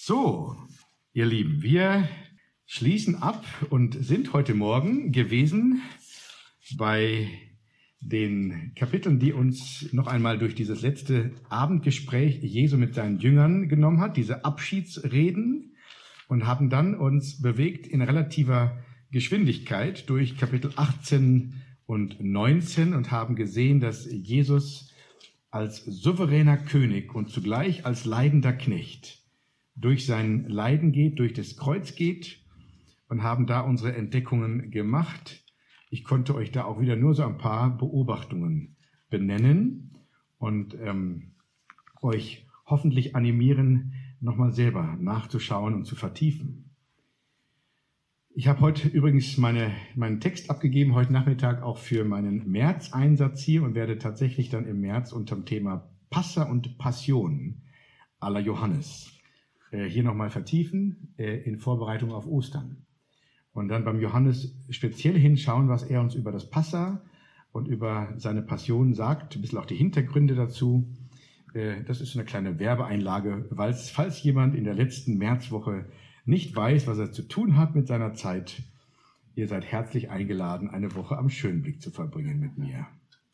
So, ihr Lieben, wir schließen ab und sind heute Morgen gewesen bei den Kapiteln, die uns noch einmal durch dieses letzte Abendgespräch Jesu mit seinen Jüngern genommen hat, diese Abschiedsreden, und haben dann uns bewegt in relativer Geschwindigkeit durch Kapitel 18 und 19 und haben gesehen, dass Jesus als souveräner König und zugleich als leidender Knecht durch sein Leiden geht, durch das Kreuz geht, und haben da unsere Entdeckungen gemacht. Ich konnte euch da auch wieder nur so ein paar Beobachtungen benennen und euch hoffentlich animieren, nochmal selber nachzuschauen und zu vertiefen. Ich habe heute übrigens meinen Text abgegeben, heute Nachmittag auch für meinen März-Einsatz hier, und werde tatsächlich dann im März unter dem Thema Passa und Passion à la Johannes hier nochmal vertiefen in Vorbereitung auf Ostern. Und dann beim Johannes speziell hinschauen, was er uns über das Passa und über seine Passion sagt, ein bisschen auch die Hintergründe dazu. Das ist so eine kleine Werbeeinlage, falls jemand in der letzten Märzwoche nicht weiß, was er zu tun hat mit seiner Zeit. Ihr seid herzlich eingeladen, eine Woche am Schönblick zu verbringen mit mir.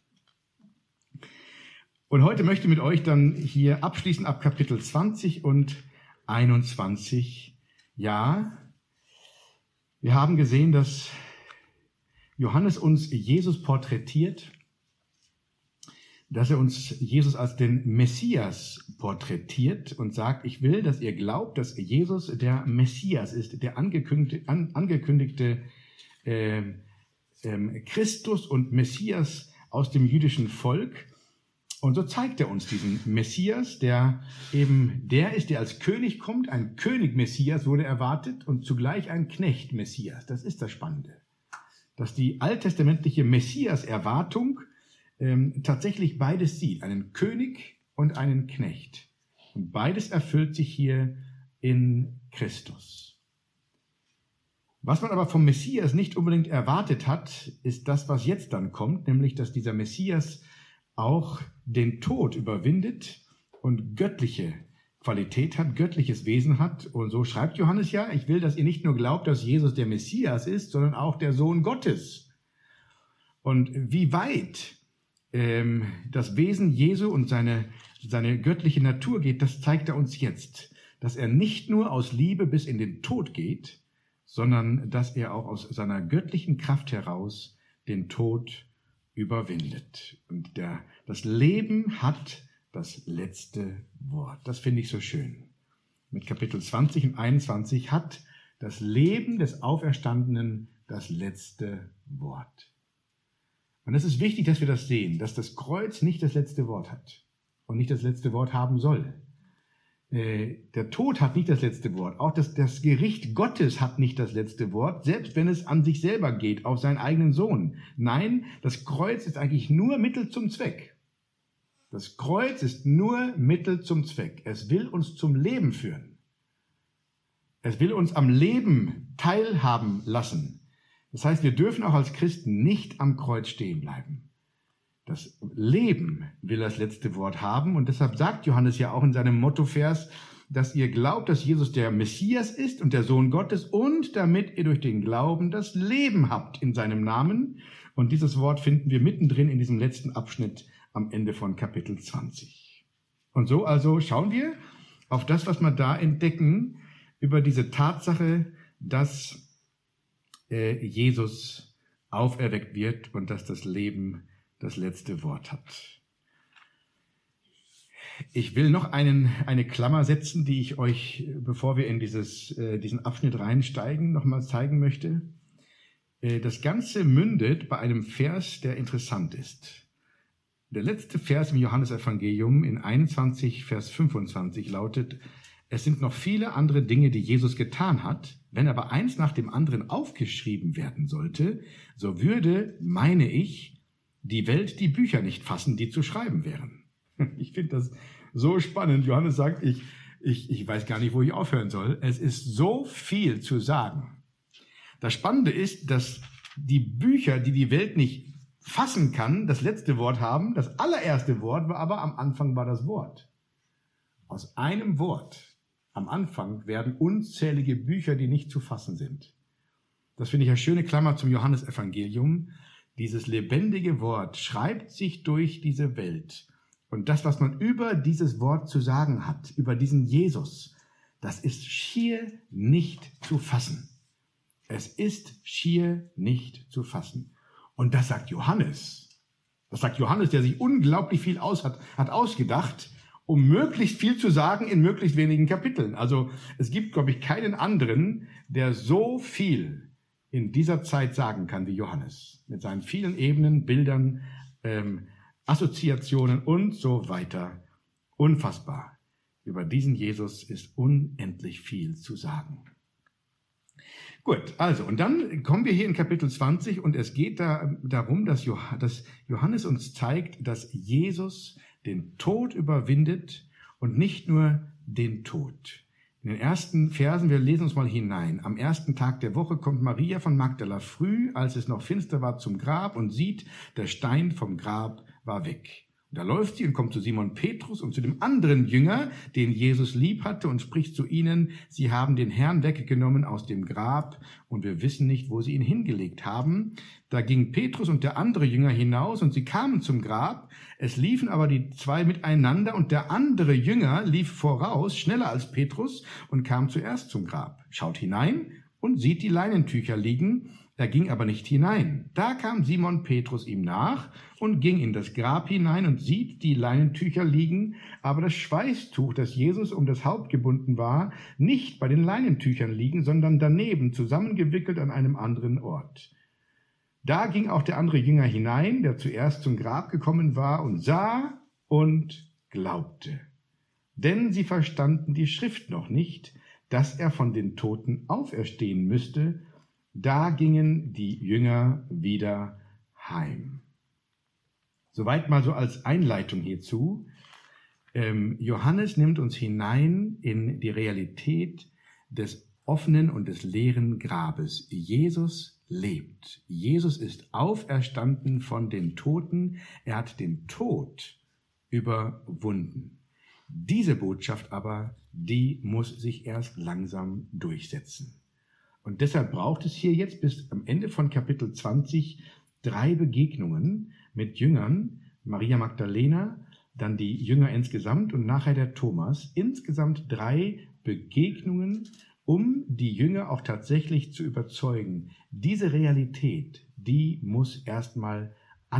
Und heute möchte ich mit euch dann hier abschließen ab Kapitel 20 und 21. Ja, wir haben gesehen, dass Johannes uns Jesus porträtiert, dass er uns Jesus als den Messias porträtiert und sagt, ich will, dass ihr glaubt, dass Jesus der Messias ist, der angekündigte Christus und Messias aus dem jüdischen Volk. Und so zeigt er uns diesen Messias, der eben der ist, der als König kommt. Ein König-Messias wurde erwartet und zugleich ein Knecht-Messias. Das ist das Spannende, dass die alttestamentliche Messias-Erwartung tatsächlich beides sieht, einen König und einen Knecht. Und beides erfüllt sich hier in Christus. Was man aber vom Messias nicht unbedingt erwartet hat, ist das, was jetzt dann kommt, nämlich, dass dieser Messias auch den Tod überwindet und göttliche Qualität hat, göttliches Wesen hat. Und so schreibt Johannes ja, ich will, dass ihr nicht nur glaubt, dass Jesus der Messias ist, sondern auch der Sohn Gottes. Und wie weit das Wesen Jesu und seine göttliche Natur geht, das zeigt er uns jetzt. Dass er nicht nur aus Liebe bis in den Tod geht, sondern dass er auch aus seiner göttlichen Kraft heraus den Tod überwindet. Und das Leben hat das letzte Wort. Das finde ich so schön. Mit Kapitel 20 und 21 hat das Leben des Auferstandenen das letzte Wort. Und es ist wichtig, dass wir das sehen, dass das Kreuz nicht das letzte Wort hat und nicht das letzte Wort haben soll. Der Tod hat nicht das letzte Wort. Auch das Gericht Gottes hat nicht das letzte Wort, selbst wenn es an sich selber geht, auf seinen eigenen Sohn. Nein, das Kreuz ist eigentlich nur Mittel zum Zweck. Das Kreuz ist nur Mittel zum Zweck. Es will uns zum Leben führen. Es will uns am Leben teilhaben lassen. Das heißt, wir dürfen auch als Christen nicht am Kreuz stehen bleiben. Das Leben will das letzte Wort haben, und deshalb sagt Johannes ja auch in seinem Mottovers, dass ihr glaubt, dass Jesus der Messias ist und der Sohn Gottes, und damit ihr durch den Glauben das Leben habt in seinem Namen. Und dieses Wort finden wir mittendrin in diesem letzten Abschnitt am Ende von Kapitel 20. Und so also schauen wir auf das, was wir da entdecken, über diese Tatsache, dass Jesus auferweckt wird und dass das Leben das letzte Wort hat. Ich will noch eine Klammer setzen, die ich euch, bevor wir in diesen Abschnitt reinsteigen, nochmal zeigen möchte. Das Ganze mündet bei einem Vers, der interessant ist. Der letzte Vers im Johannesevangelium in 21, Vers 25 lautet: Es sind noch viele andere Dinge, die Jesus getan hat. Wenn aber eins nach dem anderen aufgeschrieben werden sollte, so würde, meine ich, die Welt die Bücher nicht fassen, die zu schreiben wären. Ich finde das so spannend. Johannes sagt, ich weiß gar nicht, wo ich aufhören soll. Es ist so viel zu sagen. Das Spannende ist, dass die Bücher, die die Welt nicht fassen kann, das letzte Wort haben. Das allererste Wort war aber, am Anfang war das Wort. Aus einem Wort am Anfang werden unzählige Bücher, die nicht zu fassen sind. Das finde ich eine schöne Klammer zum Johannesevangelium. Dieses lebendige Wort schreibt sich durch diese Welt. Und das, was man über dieses Wort zu sagen hat, über diesen Jesus, das ist schier nicht zu fassen. Es ist schier nicht zu fassen. Und das sagt Johannes. Das sagt Johannes, der sich unglaublich viel hat ausgedacht, um möglichst viel zu sagen in möglichst wenigen Kapiteln. Also es gibt, glaube ich, keinen anderen, der so viel in dieser Zeit sagen kann wie Johannes. Mit seinen vielen Ebenen, Bildern, Assoziationen und so weiter. Unfassbar. Über diesen Jesus ist unendlich viel zu sagen. Gut, also, und dann kommen wir hier in Kapitel 20 und es geht darum, dass Johannes uns zeigt, dass Jesus den Tod überwindet und nicht nur den Tod. In den ersten Versen, wir lesen uns mal hinein. Am ersten Tag der Woche kommt Maria von Magdala früh, als es noch finster war, zum Grab und sieht, der Stein vom Grab war weg. Und da läuft sie und kommt zu Simon Petrus und zu dem anderen Jünger, den Jesus lieb hatte, und spricht zu ihnen, sie haben den Herrn weggenommen aus dem Grab und wir wissen nicht, wo sie ihn hingelegt haben. Da ging Petrus und der andere Jünger hinaus und sie kamen zum Grab. Es liefen aber die zwei miteinander und der andere Jünger lief voraus, schneller als Petrus, und kam zuerst zum Grab, schaut hinein und sieht die Leinentücher liegen. Er ging aber nicht hinein. Da kam Simon Petrus ihm nach und ging in das Grab hinein und sieht die Leinentücher liegen, aber das Schweißtuch, das Jesus um das Haupt gebunden war, nicht bei den Leinentüchern liegen, sondern daneben, zusammengewickelt an einem anderen Ort. Da ging auch der andere Jünger hinein, der zuerst zum Grab gekommen war, und sah und glaubte. Denn sie verstanden die Schrift noch nicht, dass er von den Toten auferstehen müsste. Da gingen die Jünger wieder heim. Soweit mal so als Einleitung hierzu. Johannes nimmt uns hinein in die Realität des offenen und des leeren Grabes. Jesus lebt. Jesus ist auferstanden von den Toten. Er hat den Tod überwunden. Diese Botschaft aber, die muss sich erst langsam durchsetzen. Und deshalb braucht es hier jetzt bis am Ende von Kapitel 20 3 Begegnungen mit Jüngern, Maria Magdalena, dann die Jünger insgesamt und nachher der Thomas. Insgesamt 3 Begegnungen, um die Jünger auch tatsächlich zu überzeugen. Diese Realität, die muss erstmal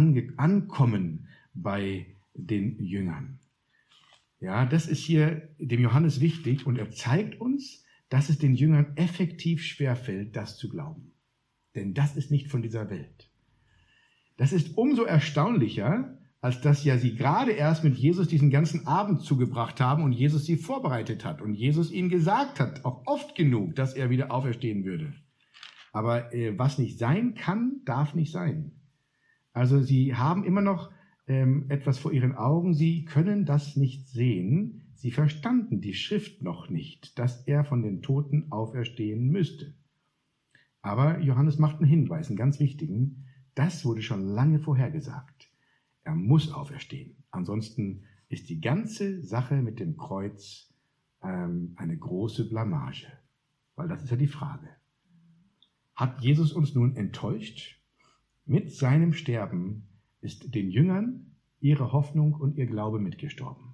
ankommen bei den Jüngern. Ja, das ist hier dem Johannes wichtig und er zeigt uns, dass es den Jüngern effektiv schwerfällt, das zu glauben. Denn das ist nicht von dieser Welt. Das ist umso erstaunlicher, als dass ja sie gerade erst mit Jesus diesen ganzen Abend zugebracht haben und Jesus sie vorbereitet hat und Jesus ihnen gesagt hat, auch oft genug, dass er wieder auferstehen würde. Aber was nicht sein kann, darf nicht sein. Also sie haben immer noch etwas vor ihren Augen, sie können das nicht sehen. Sie verstanden die Schrift noch nicht, dass er von den Toten auferstehen müsste. Aber Johannes macht einen Hinweis, einen ganz wichtigen. Das wurde schon lange vorhergesagt. Er muss auferstehen. Ansonsten ist die ganze Sache mit dem Kreuz eine große Blamage. Weil das ist ja die Frage. Hat Jesus uns nun enttäuscht? Mit seinem Sterben ist den Jüngern ihre Hoffnung und ihr Glaube mitgestorben.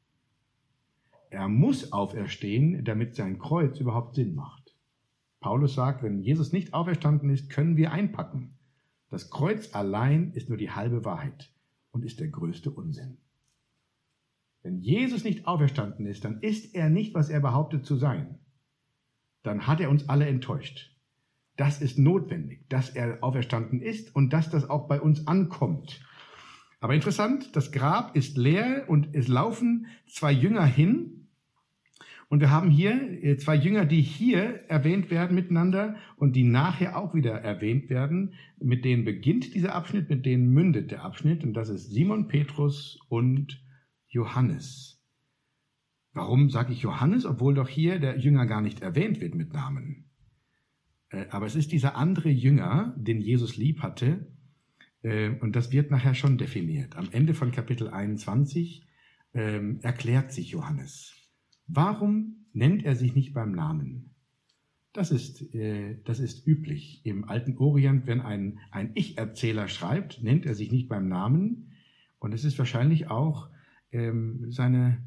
Er muss auferstehen, damit sein Kreuz überhaupt Sinn macht. Paulus sagt, wenn Jesus nicht auferstanden ist, können wir einpacken. Das Kreuz allein ist nur die halbe Wahrheit und ist der größte Unsinn. Wenn Jesus nicht auferstanden ist, dann ist er nicht, was er behauptet zu sein. Dann hat er uns alle enttäuscht. Das ist notwendig, dass er auferstanden ist und dass das auch bei uns ankommt. Aber interessant, das Grab ist leer und es laufen 2 Jünger hin. Und wir haben hier 2 Jünger, die hier erwähnt werden miteinander und die nachher auch wieder erwähnt werden. Mit denen beginnt dieser Abschnitt, mit denen mündet der Abschnitt. Und das ist Simon Petrus und Johannes. Warum sage ich Johannes, obwohl doch hier der Jünger gar nicht erwähnt wird mit Namen? Aber es ist dieser andere Jünger, den Jesus lieb hatte. Und das wird nachher schon definiert. Am Ende von Kapitel 21 erklärt sich Johannes. Warum nennt er sich nicht beim Namen. Das ist üblich. Im alten Orient, wenn ein Ich-Erzähler schreibt, nennt er sich nicht beim Namen. Und es ist wahrscheinlich auch sein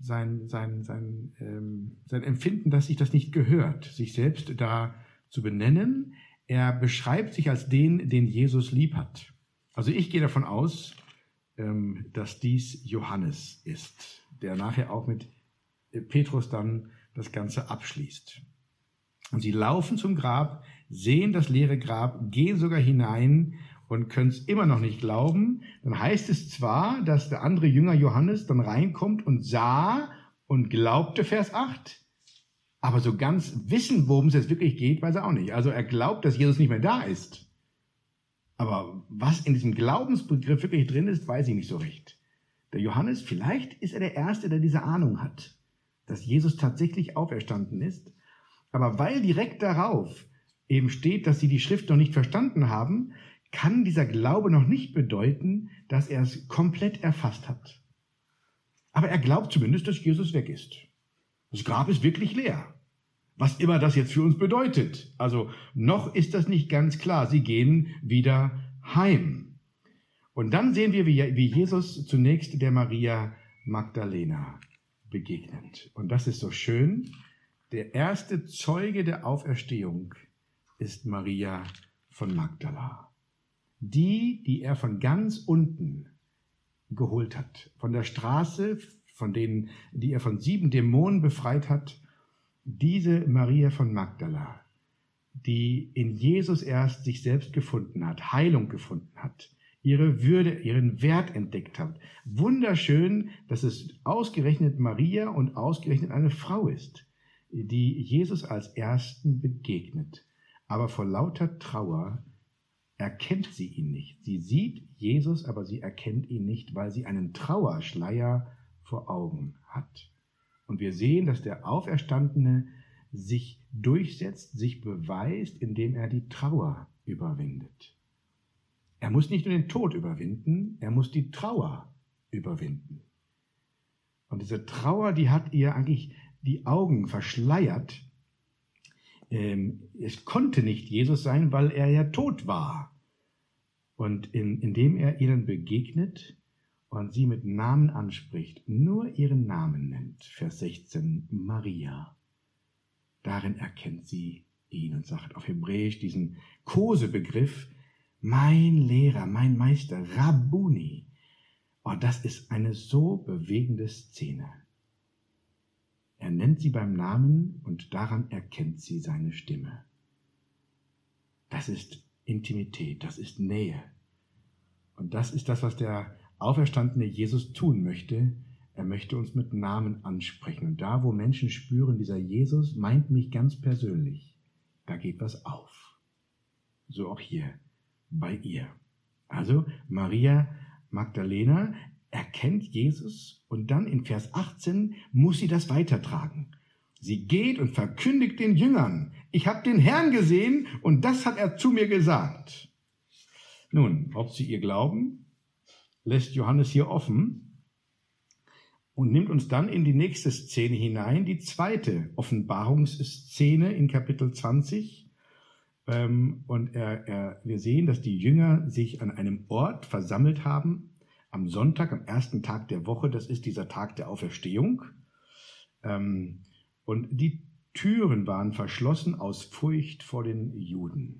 Empfinden, dass sich das nicht gehört, sich selbst da zu benennen. Er beschreibt sich als den Jesus lieb hat. Also ich gehe davon aus, dass dies Johannes ist, der nachher auch mit Petrus dann das Ganze abschließt. Und sie laufen zum Grab, sehen das leere Grab, gehen sogar hinein und können es immer noch nicht glauben. Dann heißt es zwar, dass der andere Jünger Johannes dann reinkommt und sah und glaubte, Vers 8, aber so ganz wissen, worum es jetzt wirklich geht, weiß er auch nicht. Also er glaubt, dass Jesus nicht mehr da ist. Aber was in diesem Glaubensbegriff wirklich drin ist, weiß ich nicht so recht. Der Johannes, vielleicht ist er der Erste, der diese Ahnung hat, dass Jesus tatsächlich auferstanden ist. Aber weil direkt darauf eben steht, dass sie die Schrift noch nicht verstanden haben, kann dieser Glaube noch nicht bedeuten, dass er es komplett erfasst hat. Aber er glaubt zumindest, dass Jesus weg ist. Das Grab ist wirklich leer. Was immer das jetzt für uns bedeutet. Also noch ist das nicht ganz klar. Sie gehen wieder heim. Und dann sehen wir, wie Jesus zunächst der Maria Magdalena begegnet. Und das ist so schön. Der erste Zeuge der Auferstehung ist Maria von Magdala. Die er von ganz unten geholt hat. Von der Straße, die er von 7 Dämonen befreit hat. Diese Maria von Magdala, die in Jesus erst sich selbst gefunden hat, Heilung gefunden hat, ihre Würde, ihren Wert entdeckt hat. Wunderschön, dass es ausgerechnet Maria und ausgerechnet eine Frau ist, die Jesus als Ersten begegnet. Aber vor lauter Trauer erkennt sie ihn nicht. Sie sieht Jesus, aber sie erkennt ihn nicht, weil sie einen Trauerschleier vor Augen hat. Und wir sehen, dass der Auferstandene sich durchsetzt, sich beweist, indem er die Trauer überwindet. Er muss nicht nur den Tod überwinden, er muss die Trauer überwinden. Und diese Trauer, die hat ihr eigentlich die Augen verschleiert. Es konnte nicht Jesus sein, weil er ja tot war. Und indem er ihnen begegnet und sie mit Namen anspricht, nur ihren Namen nennt, Vers 16, Maria, darin erkennt sie ihn und sagt auf Hebräisch diesen Kosebegriff, mein Lehrer, mein Meister, Rabbuni. Oh, das ist eine so bewegende Szene. Er nennt sie beim Namen und daran erkennt sie seine Stimme. Das ist Intimität, das ist Nähe. Und das ist das, was der auferstandene Jesus tun möchte. Er möchte uns mit Namen ansprechen. Und da, wo Menschen spüren, dieser Jesus meint mich ganz persönlich, da geht was auf. So auch hier bei ihr. Also Maria Magdalena erkennt Jesus und dann in Vers 18 muss sie das weitertragen. Sie geht und verkündigt den Jüngern, ich habe den Herrn gesehen und das hat er zu mir gesagt. Nun, ob sie ihr glauben, lässt Johannes hier offen und nimmt uns dann in die nächste Szene hinein, die zweite Offenbarungsszene in Kapitel 20. Und wir sehen, dass die Jünger sich an einem Ort versammelt haben, am Sonntag, am ersten Tag der Woche, das ist dieser Tag der Auferstehung. Und die Türen waren verschlossen aus Furcht vor den Juden.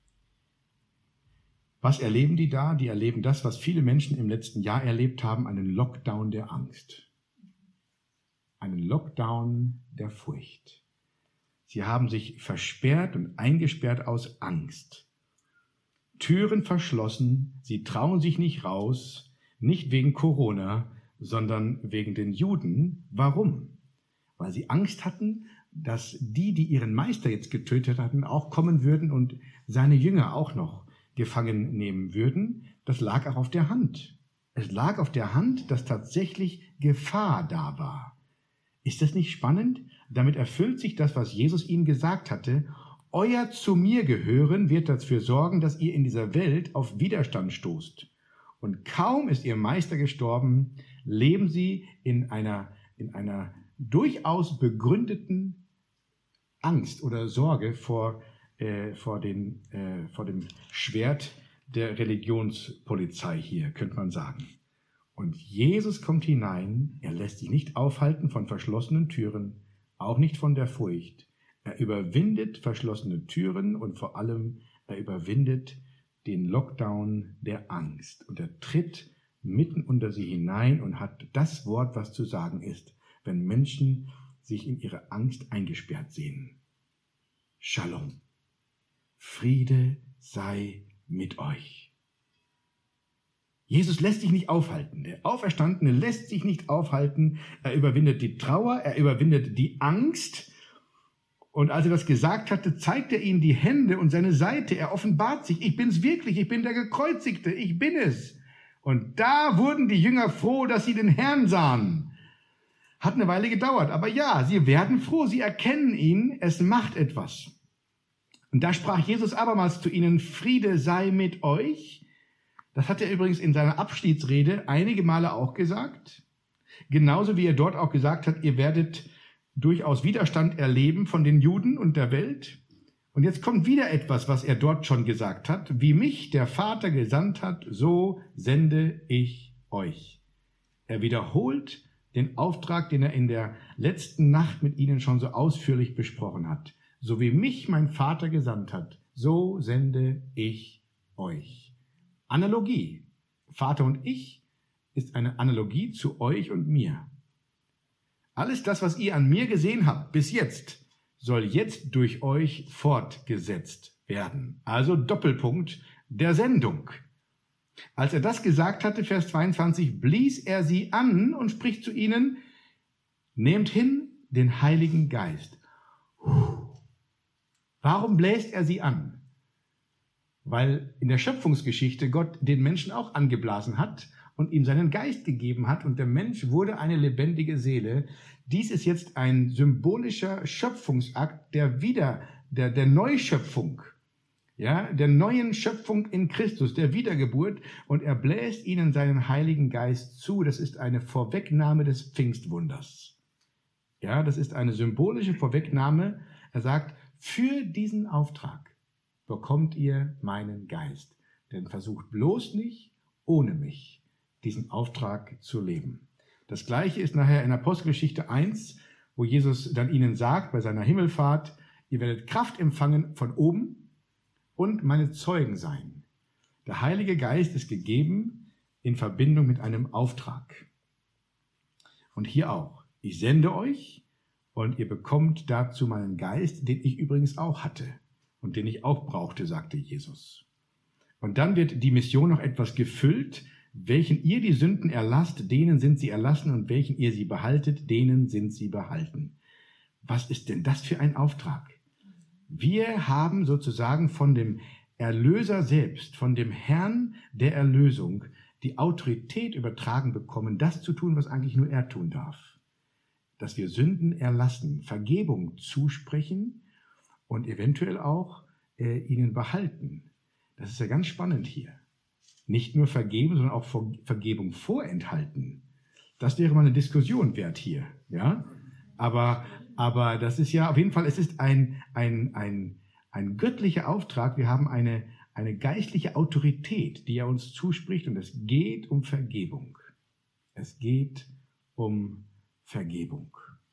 Was erleben die da? Die erleben das, was viele Menschen im letzten Jahr erlebt haben, einen Lockdown der Angst. Einen Lockdown der Furcht. Sie haben sich versperrt und eingesperrt aus Angst. Türen verschlossen, sie trauen sich nicht raus, nicht wegen Corona, sondern wegen den Juden. Warum? Weil sie Angst hatten, dass die ihren Meister jetzt getötet hatten, auch kommen würden und seine Jünger auch noch gefangen nehmen würden. Das lag auch auf der Hand. Es lag auf der Hand, dass tatsächlich Gefahr da war. Ist das nicht spannend? Damit erfüllt sich das, was Jesus ihnen gesagt hatte. Euer zu mir gehören wird dafür sorgen, dass ihr in dieser Welt auf Widerstand stoßt. Und kaum ist ihr Meister gestorben, leben sie in einer durchaus begründeten Angst oder Sorge vor dem Schwert der Religionspolizei hier, könnte man sagen. Und Jesus kommt hinein, er lässt sich nicht aufhalten von verschlossenen Türen, auch nicht von der Furcht. Er überwindet verschlossene Türen und vor allem, er überwindet den Lockdown der Angst. Und er tritt mitten unter sie hinein und hat das Wort, was zu sagen ist, wenn Menschen sich in ihre Angst eingesperrt sehen. Shalom. Friede sei mit euch. Jesus lässt sich nicht aufhalten. Der Auferstandene lässt sich nicht aufhalten. Er überwindet die Trauer, er überwindet die Angst. Und als er das gesagt hatte, zeigt er ihnen die Hände und seine Seite. Er offenbart sich. Ich bin's wirklich, ich bin der Gekreuzigte, ich bin es. Und da wurden die Jünger froh, dass sie den Herrn sahen. Hat eine Weile gedauert, aber ja, sie werden froh, sie erkennen ihn, es macht etwas. Und da sprach Jesus abermals zu ihnen, Friede sei mit euch. Das hat er übrigens in seiner Abschiedsrede einige Male auch gesagt. Genauso wie er dort auch gesagt hat, ihr werdet durchaus Widerstand erleben von den Juden und der Welt. Und jetzt kommt wieder etwas, was er dort schon gesagt hat. Wie mich der Vater gesandt hat, so sende ich euch. Er wiederholt den Auftrag, den er in der letzten Nacht mit ihnen schon so ausführlich besprochen hat. So wie mich mein Vater gesandt hat, so sende ich euch. Analogie. Vater und ich ist eine Analogie zu euch und mir. Alles das, was ihr an mir gesehen habt bis jetzt, soll jetzt durch euch fortgesetzt werden. Also Doppelpunkt der Sendung. Als er das gesagt hatte, Vers 22, blies er sie an und spricht zu ihnen, nehmt hin den Heiligen Geist. Warum bläst er sie an? Weil in der Schöpfungsgeschichte Gott den Menschen auch angeblasen hat und ihm seinen Geist gegeben hat und der Mensch wurde eine lebendige Seele. Dies ist jetzt ein symbolischer Schöpfungsakt der Neuschöpfung, ja, der neuen Schöpfung in Christus, der Wiedergeburt, und er bläst ihnen seinen Heiligen Geist zu. Das ist eine Vorwegnahme des Pfingstwunders. Ja, das ist eine symbolische Vorwegnahme. Er sagt, für diesen Auftrag bekommt ihr meinen Geist. Denn versucht bloß nicht, ohne mich, diesen Auftrag zu leben. Das Gleiche ist nachher in Apostelgeschichte 1, wo Jesus dann ihnen sagt, bei seiner Himmelfahrt, ihr werdet Kraft empfangen von oben und meine Zeugen sein. Der Heilige Geist ist gegeben in Verbindung mit einem Auftrag. Und hier auch, ich sende euch und ihr bekommt dazu meinen Geist, den ich übrigens auch hatte. Und den ich auch brauchte, sagte Jesus. Und dann wird die Mission noch etwas gefüllt. Welchen ihr die Sünden erlasst, denen sind sie erlassen, und welchen ihr sie behaltet, denen sind sie behalten. Was ist denn das für ein Auftrag? Wir haben sozusagen von dem Erlöser selbst, von dem Herrn der Erlösung, die Autorität übertragen bekommen, das zu tun, was eigentlich nur er tun darf. Dass wir Sünden erlassen, Vergebung zusprechen, und eventuell auch ihnen behalten. Das ist ja ganz spannend hier. Nicht nur vergeben, sondern auch Vergebung vorenthalten. Das wäre mal eine Diskussion wert hier. Ja? Aber das ist ja auf jeden Fall, es ist ein göttlicher Auftrag. Wir haben eine geistliche Autorität, die er uns zuspricht, und es geht um Vergebung. Es geht um Vergebung.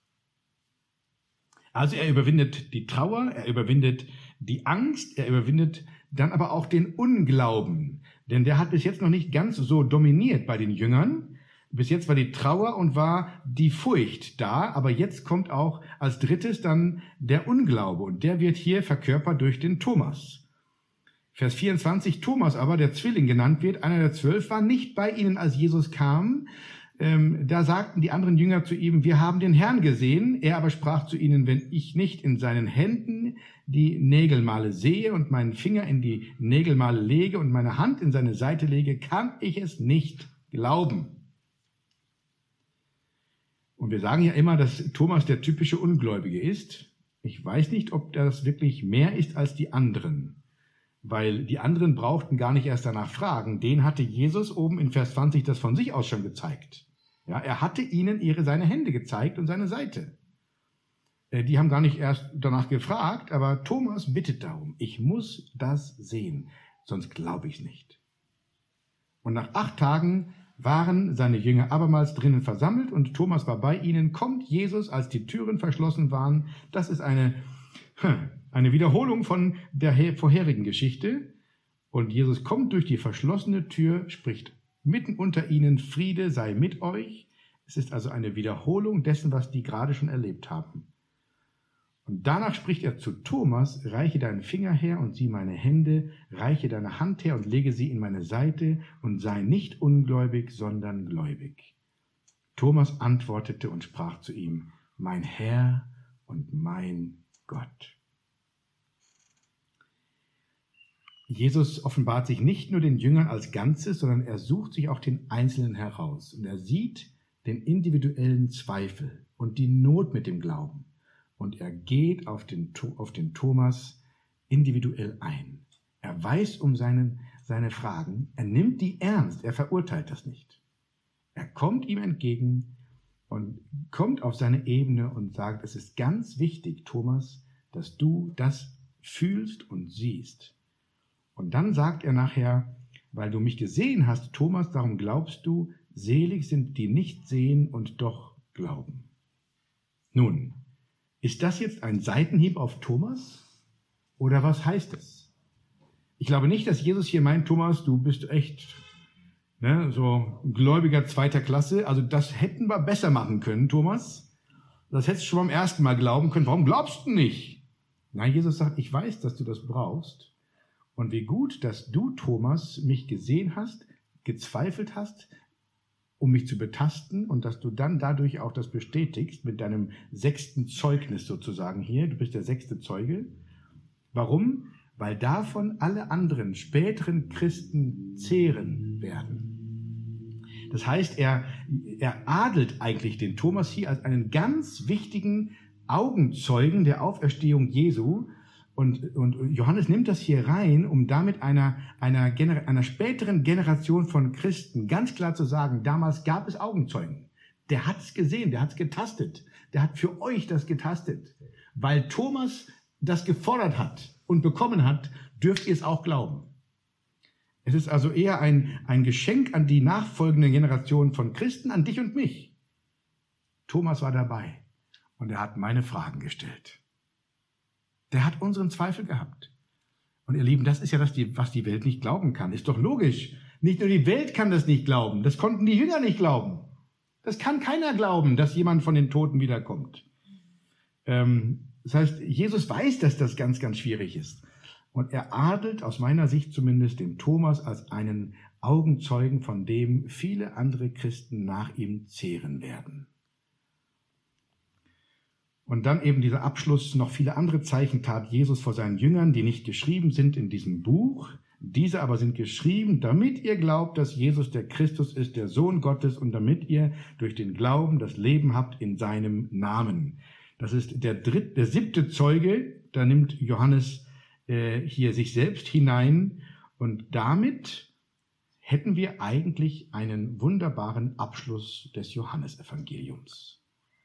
Also er überwindet die Trauer, er überwindet die Angst, er überwindet dann aber auch den Unglauben. Denn der hat bis jetzt noch nicht ganz so dominiert bei den Jüngern. Bis jetzt war die Trauer und war die Furcht da, aber jetzt kommt auch als drittes dann der Unglaube. Und der wird hier verkörpert durch den Thomas. Vers 24, Thomas aber, der Zwilling genannt wird, einer der 12, war nicht bei ihnen, als Jesus kam. Da sagten die anderen Jünger zu ihm, wir haben den Herrn gesehen. Er aber sprach zu ihnen, wenn ich nicht in seinen Händen die Nägelmale sehe und meinen Finger in die Nägelmale lege und meine Hand in seine Seite lege, kann ich es nicht glauben. Und wir sagen ja immer, dass Thomas der typische Ungläubige ist. Ich weiß nicht, ob das wirklich mehr ist als die anderen. Weil die anderen brauchten gar nicht erst danach fragen. Den hatte Jesus oben in Vers 20 das von sich aus schon gezeigt. Ja, er hatte ihnen seine Hände gezeigt und seine Seite. Die haben gar nicht erst danach gefragt, aber Thomas bittet darum, ich muss das sehen, sonst glaube ich es nicht. Und nach 8 Tagen waren seine Jünger abermals drinnen versammelt und Thomas war bei ihnen, kommt Jesus, als die Türen verschlossen waren. Das ist eine Wiederholung von der vorherigen Geschichte. Und Jesus kommt durch die verschlossene Tür, spricht mitten unter ihnen, Friede sei mit euch. Es ist also eine Wiederholung dessen, was die gerade schon erlebt haben. Und danach spricht er zu Thomas, reiche deinen Finger her und sieh meine Hände, reiche deine Hand her und lege sie in meine Seite und sei nicht ungläubig, sondern gläubig. Thomas antwortete und sprach zu ihm, mein Herr und mein Gott. Jesus offenbart sich nicht nur den Jüngern als Ganzes, sondern er sucht sich auch den Einzelnen heraus. Und er sieht den individuellen Zweifel und die Not mit dem Glauben. Und er geht auf den Thomas individuell ein. Er weiß um seine Fragen, er nimmt die ernst, er verurteilt das nicht. Er kommt ihm entgegen und kommt auf seine Ebene und sagt, es ist ganz wichtig, Thomas, dass du das fühlst und siehst. Und dann sagt er nachher, weil du mich gesehen hast, Thomas, darum glaubst du, selig sind die nicht sehen und doch glauben. Nun, ist das jetzt ein Seitenhieb auf Thomas? Oder was heißt es? Ich glaube nicht, dass Jesus hier meint, Thomas, du bist echt so ein Gläubiger 2. Klasse. Also das hätten wir besser machen können, Thomas. Das hättest du schon beim ersten Mal glauben können. Warum glaubst du nicht? Nein, Jesus sagt, ich weiß, dass du das brauchst. Und wie gut, dass du, Thomas, mich gesehen hast, gezweifelt hast, um mich zu betasten und dass du dann dadurch auch das bestätigst mit deinem 6. Zeugnis sozusagen hier. Du bist der 6. Zeuge. Warum? Weil davon alle anderen späteren Christen zehren werden. Das heißt, er adelt eigentlich den Thomas hier als einen ganz wichtigen Augenzeugen der Auferstehung Jesu. Und Johannes nimmt das hier rein, um damit einer späteren Generation von Christen ganz klar zu sagen, damals gab es Augenzeugen. Der hat es gesehen, der hat es getastet. Der hat für euch das getastet. Weil Thomas das gefordert hat und bekommen hat, dürft ihr es auch glauben. Es ist also eher ein Geschenk an die nachfolgende Generation von Christen, an dich und mich. Thomas war dabei und er hat meine Fragen gestellt. Der hat unseren Zweifel gehabt. Und ihr Lieben, das ist ja das, was die Welt nicht glauben kann. Ist doch logisch. Nicht nur die Welt kann das nicht glauben. Das konnten die Jünger nicht glauben. Das kann keiner glauben, dass jemand von den Toten wiederkommt. Das heißt, Jesus weiß, dass das ganz, ganz schwierig ist. Und er adelt, aus meiner Sicht zumindest, den Thomas als einen Augenzeugen, von dem viele andere Christen nach ihm zehren werden. Und dann eben dieser Abschluss, noch viele andere Zeichen tat Jesus vor seinen Jüngern, die nicht geschrieben sind in diesem Buch. Diese aber sind geschrieben, damit ihr glaubt, dass Jesus der Christus ist, der Sohn Gottes, und damit ihr durch den Glauben das Leben habt in seinem Namen. Das ist der 7. Zeuge, da nimmt Johannes hier sich selbst hinein. Und damit hätten wir eigentlich einen wunderbaren Abschluss des Johannesevangeliums.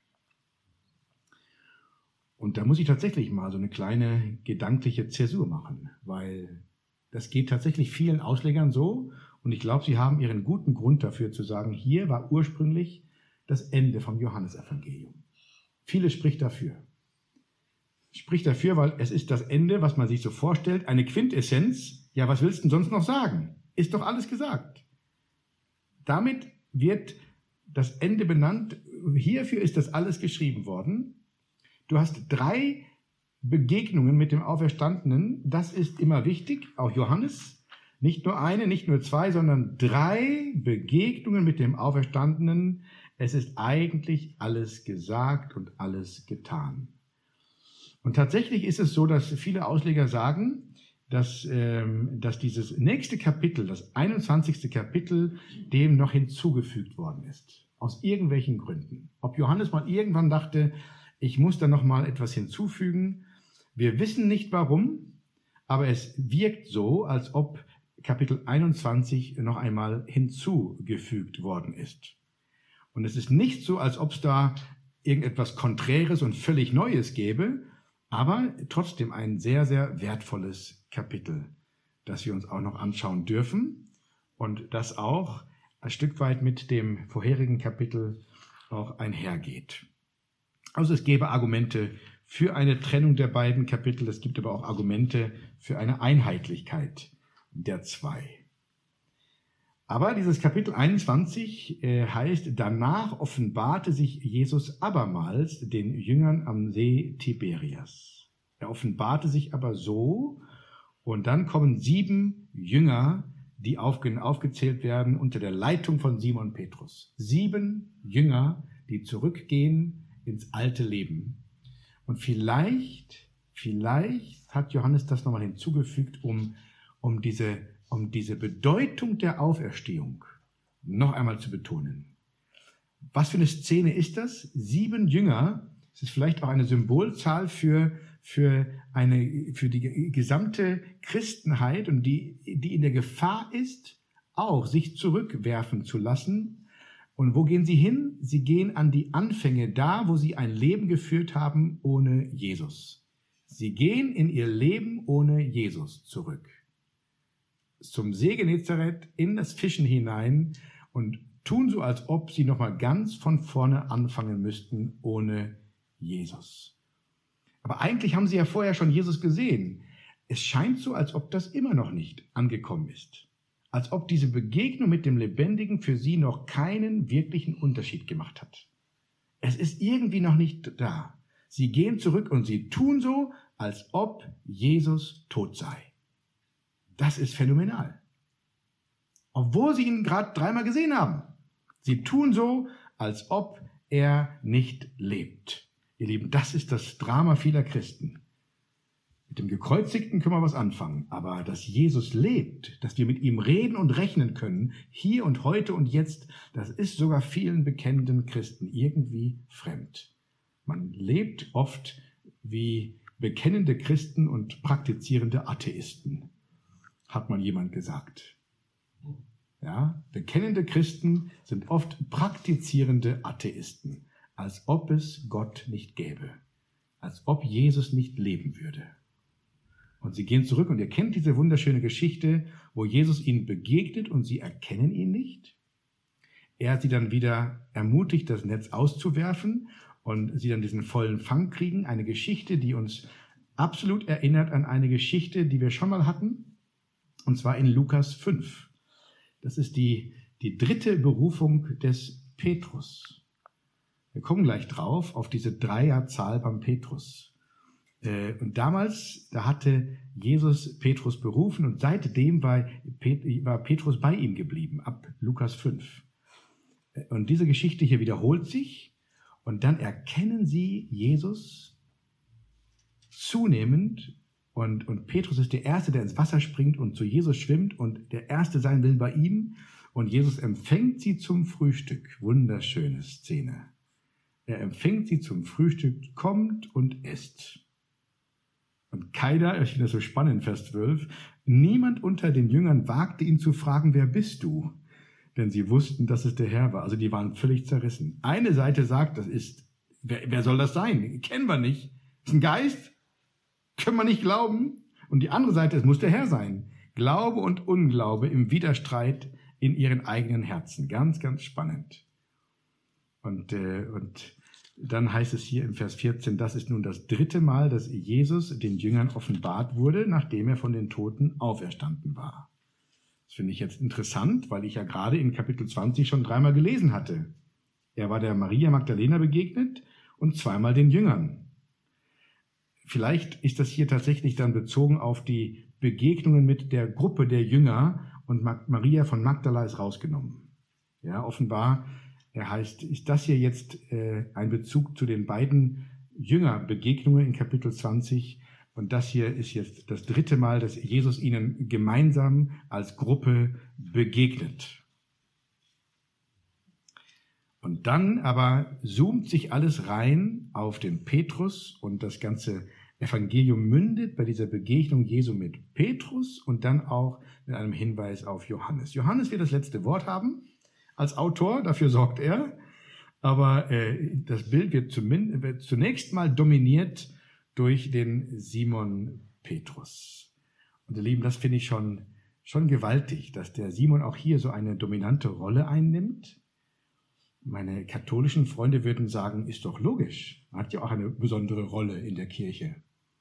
Und da muss ich tatsächlich mal so eine kleine gedankliche Zäsur machen, weil das geht tatsächlich vielen Auslegern so. Und ich glaube, sie haben ihren guten Grund dafür zu sagen, hier war ursprünglich das Ende vom Johannesevangelium. Vieles spricht dafür. Spricht dafür, weil es ist das Ende, was man sich so vorstellt, eine Quintessenz. Ja, was willst du denn sonst noch sagen? Ist doch alles gesagt. Damit wird das Ende benannt. Hierfür ist das alles geschrieben worden. Du hast 3 Begegnungen mit dem Auferstandenen. Das ist immer wichtig, auch Johannes. Nicht nur eine, nicht nur 2, sondern 3 Begegnungen mit dem Auferstandenen. Es ist eigentlich alles gesagt und alles getan. Und tatsächlich ist es so, dass viele Ausleger sagen, dass dieses nächste Kapitel, das 21. Kapitel, dem noch hinzugefügt worden ist. Aus irgendwelchen Gründen. Ob Johannes mal irgendwann dachte, ich muss da noch mal etwas hinzufügen. Wir wissen nicht warum, aber es wirkt so, als ob Kapitel 21 noch einmal hinzugefügt worden ist. Und es ist nicht so, als ob es da irgendetwas Konträres und völlig Neues gäbe, aber trotzdem ein sehr, sehr wertvolles Kapitel, das wir uns auch noch anschauen dürfen und das auch ein Stück weit mit dem vorherigen Kapitel auch einhergeht. Also es gäbe Argumente für eine Trennung der beiden Kapitel, es gibt aber auch Argumente für eine Einheitlichkeit der zwei. Aber dieses Kapitel 21 heißt, danach offenbarte sich Jesus abermals den Jüngern am See Tiberias. Er offenbarte sich aber so, und dann kommen 7 Jünger, die aufgezählt werden unter der Leitung von Simon Petrus. 7 Jünger, die zurückgehen ins alte Leben. Und vielleicht hat Johannes das nochmal hinzugefügt, um diese Bedeutung der Auferstehung noch einmal zu betonen. Was für eine Szene ist das? 7 Jünger, das ist vielleicht auch eine Symbolzahl für die gesamte Christenheit und die in der Gefahr ist, auch sich zurückwerfen zu lassen. Und wo gehen sie hin? Sie gehen an die Anfänge, da wo sie ein Leben geführt haben ohne Jesus. Sie gehen in ihr Leben ohne Jesus zurück. Zum See Genezareth, in das Fischen hinein und tun so, als ob sie nochmal ganz von vorne anfangen müssten ohne Jesus. Aber eigentlich haben sie ja vorher schon Jesus gesehen. Es scheint so, als ob das immer noch nicht angekommen ist. Als ob diese Begegnung mit dem Lebendigen für sie noch keinen wirklichen Unterschied gemacht hat. Es ist irgendwie noch nicht da. Sie gehen zurück und sie tun so, als ob Jesus tot sei. Das ist phänomenal. Obwohl sie ihn gerade 3-mal gesehen haben. Sie tun so, als ob er nicht lebt. Ihr Lieben, das ist das Drama vieler Christen. Mit dem Gekreuzigten können wir was anfangen, aber dass Jesus lebt, dass wir mit ihm reden und rechnen können, hier und heute und jetzt, das ist sogar vielen bekennenden Christen irgendwie fremd. Man lebt oft wie bekennende Christen und praktizierende Atheisten, hat man jemand gesagt. Ja, bekennende Christen sind oft praktizierende Atheisten, als ob es Gott nicht gäbe, als ob Jesus nicht leben würde. Und sie gehen zurück und ihr kennt diese wunderschöne Geschichte, wo Jesus ihnen begegnet und sie erkennen ihn nicht. Er sie dann wieder ermutigt, das Netz auszuwerfen und sie dann diesen vollen Fang kriegen. Eine Geschichte, die uns absolut erinnert an eine Geschichte, die wir schon mal hatten, und zwar in Lukas 5. Das ist die 3. Berufung des Petrus. Wir kommen gleich drauf, auf diese 3er-Zahl beim Petrus. Und damals, da hatte Jesus Petrus berufen und seitdem war Petrus bei ihm geblieben, ab Lukas 5. Und diese Geschichte hier wiederholt sich und dann erkennen sie Jesus zunehmend und Petrus ist der Erste, der ins Wasser springt und zu Jesus schwimmt und der Erste sein will bei ihm und Jesus empfängt sie zum Frühstück. Wunderschöne Szene. Er empfängt sie zum Frühstück, kommt und isst. Und keiner, ich finde das so spannend, Vers 12, niemand unter den Jüngern wagte ihn zu fragen, wer bist du? Denn sie wussten, dass es der Herr war. Also die waren völlig zerrissen. Eine Seite sagt, wer soll das sein? Kennen wir nicht. Ist ein Geist? Können wir nicht glauben? Und die andere Seite, es muss der Herr sein. Glaube und Unglaube im Widerstreit in ihren eigenen Herzen. Ganz, ganz spannend. Und dann heißt es hier im Vers 14, das ist nun das 3. Mal, dass Jesus den Jüngern offenbart wurde, nachdem er von den Toten auferstanden war. Das finde ich jetzt interessant, weil ich ja gerade in Kapitel 20 schon 3-mal gelesen hatte. Er war der Maria Magdalena begegnet und 2-mal den Jüngern. Vielleicht ist das hier tatsächlich dann bezogen auf die Begegnungen mit der Gruppe der Jünger und Maria von Magdala ist rausgenommen. Ja, offenbar ist das hier jetzt ein Bezug zu den beiden Jüngerbegegnungen in Kapitel 20 und das hier ist jetzt das 3. Mal, dass Jesus ihnen gemeinsam als Gruppe begegnet. Und dann aber zoomt sich alles rein auf den Petrus und das ganze Evangelium mündet bei dieser Begegnung Jesu mit Petrus und dann auch mit einem Hinweis auf Johannes. Johannes wird das letzte Wort haben. Als Autor, dafür sorgt er. Aber das Bild wird zunächst mal dominiert durch den Simon Petrus. Und ihr Lieben, das finde ich schon gewaltig, dass der Simon auch hier so eine dominante Rolle einnimmt. Meine katholischen Freunde würden sagen, ist doch logisch. Er hat ja auch eine besondere Rolle in der Kirche.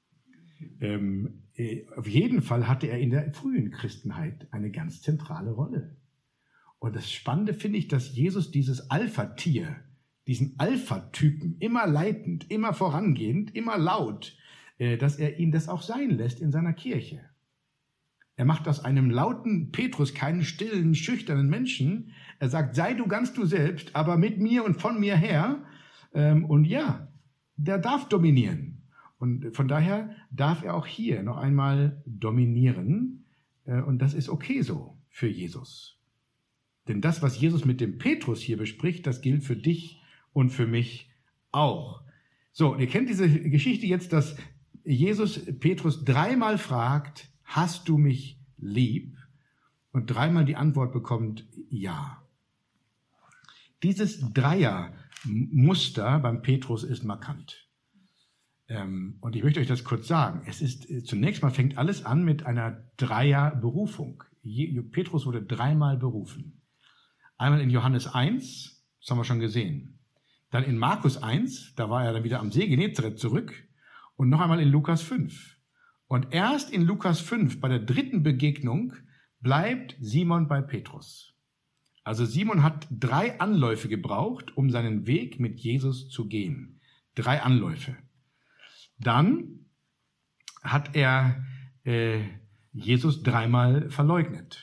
Auf jeden Fall hatte er in der frühen Christenheit eine ganz zentrale Rolle. Und das Spannende finde ich, dass Jesus dieses Alpha-Tier, diesen Alpha-Typen, immer leitend, immer vorangehend, immer laut, dass er ihn das auch sein lässt in seiner Kirche. Er macht aus einem lauten Petrus keinen stillen, schüchternen Menschen. Er sagt, sei du ganz du selbst, aber mit mir und von mir her. Und ja, der darf dominieren. Und von daher darf er auch hier noch einmal dominieren. Und das ist okay so für Jesus. Denn das, was Jesus mit dem Petrus hier bespricht, das gilt für dich und für mich auch. So, ihr kennt diese Geschichte jetzt, dass Jesus Petrus dreimal fragt, hast du mich lieb? Und dreimal die Antwort bekommt, ja. Dieses Dreiermuster beim Petrus ist markant. Und ich möchte euch das kurz sagen. Zunächst mal fängt alles an mit einer Dreierberufung. Petrus wurde dreimal berufen. Einmal in Johannes 1, das haben wir schon gesehen. Dann in Markus 1, da war er dann wieder am See Genezareth zurück. Und noch einmal in Lukas 5. Und erst in Lukas 5, bei der dritten Begegnung, bleibt Simon bei Petrus. Also Simon hat 3 Anläufe gebraucht, um seinen Weg mit Jesus zu gehen. 3 Anläufe. Dann hat er Jesus 3-mal verleugnet.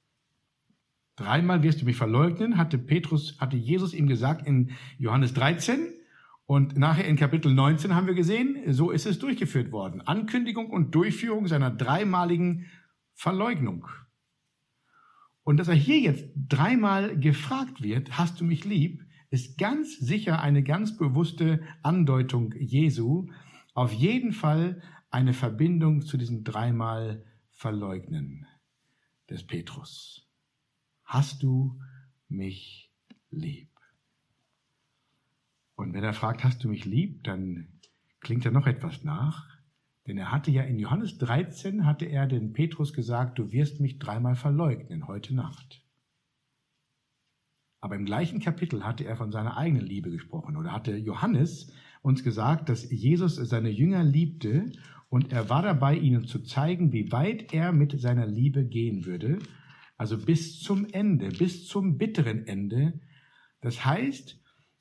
3-mal wirst du mich verleugnen, hatte Jesus ihm gesagt in Johannes 13. Und nachher in Kapitel 19 haben wir gesehen, so ist es durchgeführt worden. Ankündigung und Durchführung seiner 3-maligen Verleugnung. Und dass er hier jetzt 3-mal gefragt wird, hast du mich lieb, ist ganz sicher eine ganz bewusste Andeutung Jesu. Auf jeden Fall eine Verbindung zu diesem 3-mal Verleugnen des Petrus. Hast du mich lieb? Und wenn er fragt, hast du mich lieb, dann klingt da noch etwas nach. Denn er hatte ja in Johannes 13, hatte er den Petrus gesagt, du wirst mich 3-mal verleugnen heute Nacht. Aber im gleichen Kapitel hatte er von seiner eigenen Liebe gesprochen. Oder hatte Johannes uns gesagt, dass Jesus seine Jünger liebte und er war dabei, ihnen zu zeigen, wie weit er mit seiner Liebe gehen würde. Also bis zum Ende, bis zum bitteren Ende. Das heißt,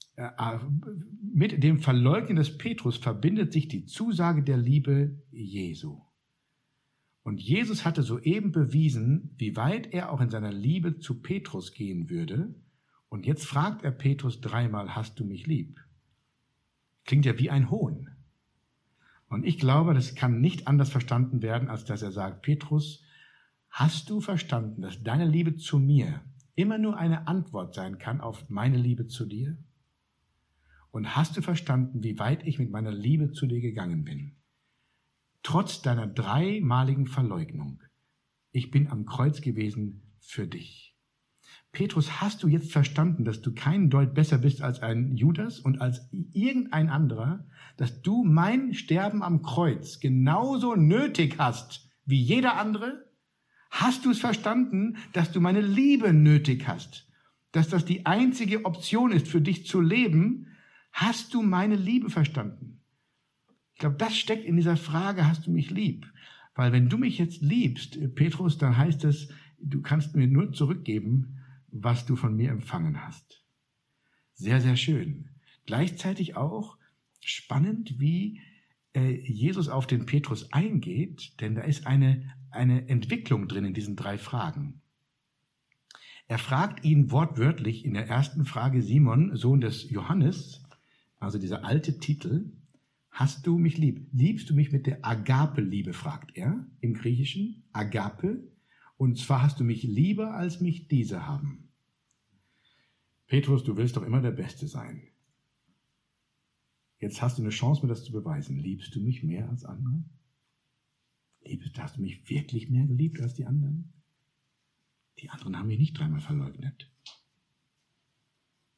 mit dem Verleugnen des Petrus verbindet sich die Zusage der Liebe Jesu. Und Jesus hatte soeben bewiesen, wie weit er auch in seiner Liebe zu Petrus gehen würde. Und jetzt fragt er Petrus 3-mal, hast du mich lieb? Klingt ja wie ein Hohn. Und ich glaube, das kann nicht anders verstanden werden, als dass er sagt, Petrus, hast du verstanden, dass deine Liebe zu mir immer nur eine Antwort sein kann auf meine Liebe zu dir? Und hast du verstanden, wie weit ich mit meiner Liebe zu dir gegangen bin? Trotz deiner 3-maligen Verleugnung. Ich bin am Kreuz gewesen für dich. Petrus, hast du jetzt verstanden, dass du keinen Deut besser bist als ein Judas und als irgendein anderer, dass du mein Sterben am Kreuz genauso nötig hast wie jeder andere? Hast du es verstanden, dass du meine Liebe nötig hast? Dass das die einzige Option ist, für dich zu leben? Hast du meine Liebe verstanden? Ich glaube, das steckt in dieser Frage, hast du mich lieb? Weil wenn du mich jetzt liebst, Petrus, dann heißt es, du kannst mir nur zurückgeben, was du von mir empfangen hast. Sehr, sehr schön. Gleichzeitig auch spannend, wie Jesus auf den Petrus eingeht, denn da ist eine Entwicklung drin in diesen 3 Fragen. Er fragt ihn wortwörtlich in der ersten Frage, Simon, Sohn des Johannes, also dieser alte Titel, hast du mich lieb? Liebst du mich mit der Agape-Liebe, fragt er im Griechischen, Agape, und zwar hast du mich lieber, als mich diese haben. Petrus, du willst doch immer der Beste sein. Jetzt hast du eine Chance, mir das zu beweisen. Liebst du mich mehr als andere? Hast du mich wirklich mehr geliebt als die anderen? Die anderen haben mich nicht 3-mal verleugnet.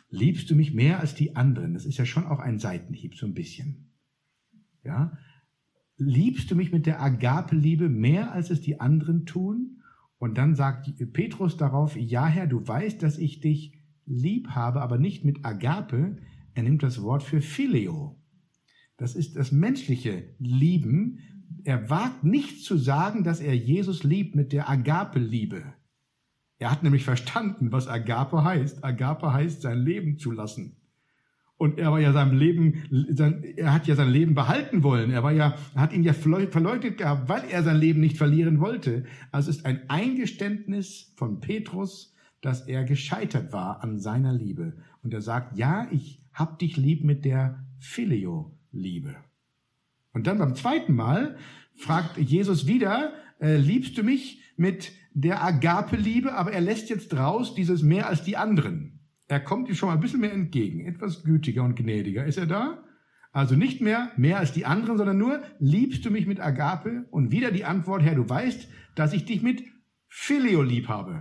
Liebst du mich mehr als die anderen? Das ist ja schon auch ein Seitenhieb, so ein bisschen. Ja? Liebst du mich mit der Agape-Liebe mehr, als es die anderen tun? Und dann sagt Petrus darauf, ja Herr, du weißt, dass ich dich lieb habe, aber nicht mit Agape. Er nimmt das Wort für Phileo. Das ist das menschliche Lieben. Er wagt nicht zu sagen, dass er Jesus liebt mit der Agape-Liebe. Er hat nämlich verstanden, was Agape heißt. Agape heißt, sein Leben zu lassen. Und er war ja er hat ja sein Leben behalten wollen. Er hat ihn ja verleugnet gehabt, weil er sein Leben nicht verlieren wollte. Also es ist ein Eingeständnis von Petrus, dass er gescheitert war an seiner Liebe. Und er sagt, ja, ich hab dich lieb mit der Phileo-Liebe. Und dann beim zweiten Mal fragt Jesus wieder, liebst du mich mit der Agape-Liebe? Aber er lässt jetzt raus dieses mehr als die anderen. Er kommt ihm schon mal ein bisschen mehr entgegen, etwas gütiger und gnädiger. Ist er da? Also nicht mehr als die anderen, sondern nur, liebst du mich mit Agape? Und wieder die Antwort, Herr, du weißt, dass ich dich mit Phileo lieb habe.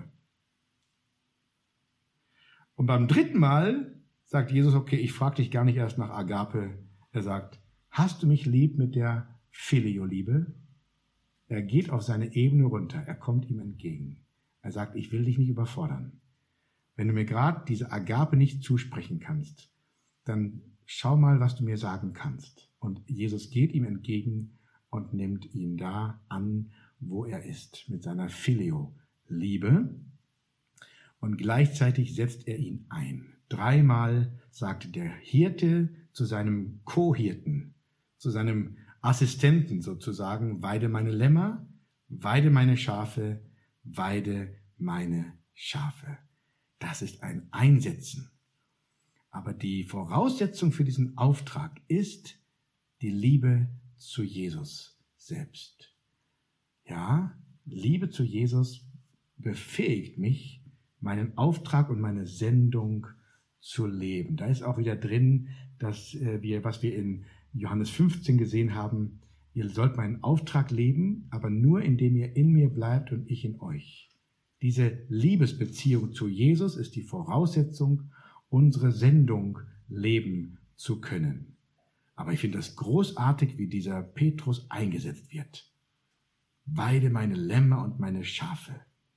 Und beim dritten Mal sagt Jesus, okay, ich frage dich gar nicht erst nach Agape. Er sagt, hast du mich lieb mit der Phileo-Liebe? Er geht auf seine Ebene runter, er kommt ihm entgegen. Er sagt, ich will dich nicht überfordern. Wenn du mir gerade diese Agape nicht zusprechen kannst, dann schau mal, was du mir sagen kannst. Und Jesus geht ihm entgegen und nimmt ihn da an, wo er ist, mit seiner Phileo-Liebe. Und gleichzeitig setzt er ihn ein. 3-mal sagt der Hirte zu seinem Co-Hirten, zu seinem Assistenten sozusagen, weide meine Lämmer, weide meine Schafe, weide meine Schafe. Das ist ein Einsetzen. Aber die Voraussetzung für diesen Auftrag ist die Liebe zu Jesus selbst. Ja, Liebe zu Jesus befähigt mich, meinen Auftrag und meine Sendung zu leben. Da ist auch wieder drin, was wir in Johannes 15 gesehen haben, ihr sollt meinen Auftrag leben, aber nur indem ihr in mir bleibt und ich in euch. Diese Liebesbeziehung zu Jesus ist die Voraussetzung, unsere Sendung leben zu können. Aber ich finde es großartig, wie dieser Petrus eingesetzt wird. Weide meine Lämmer und meine Schafe.